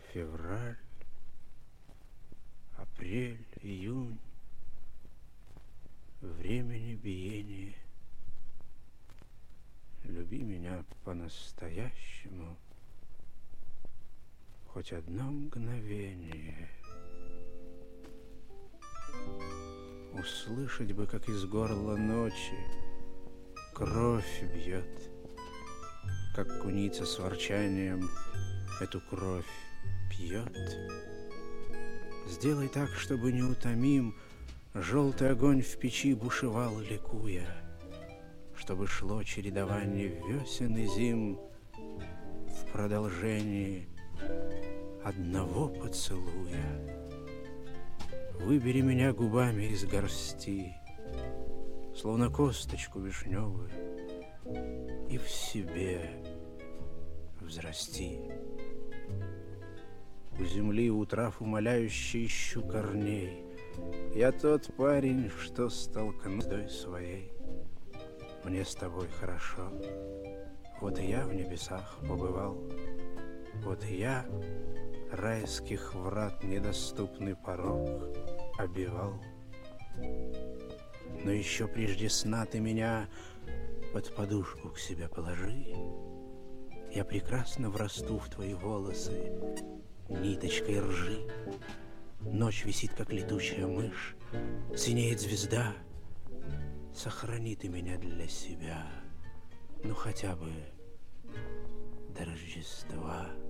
Февраль, апрель, июнь, времени биение. Люби меня по-настоящему, хоть одно мгновение. Услышать бы, как из горла ночи кровь бьет, как куница с ворчанием эту кровь пьет. Сделай так, чтобы неутомим желтый огонь в печи бушевал, ликуя, чтобы шло чередование весен и зим в продолжении одного поцелуя. Выбери меня губами из горсти, словно косточку вишневую, и в себе взрасти. У земли, у трав умоляюще ищу корней. Я тот парень, что столкну звездой своей. Мне с тобой хорошо. Вот и я в небесах побывал. Вот и я райских врат недоступный порог обивал. Но еще прежде сна ты меня под подушку к себе положи. Я прекрасно врасту в твои волосы ниточкой ржи. Ночь висит, как летучая мышь, синеет звезда. Сохрани ты меня для себя, ну хотя бы до Рождества.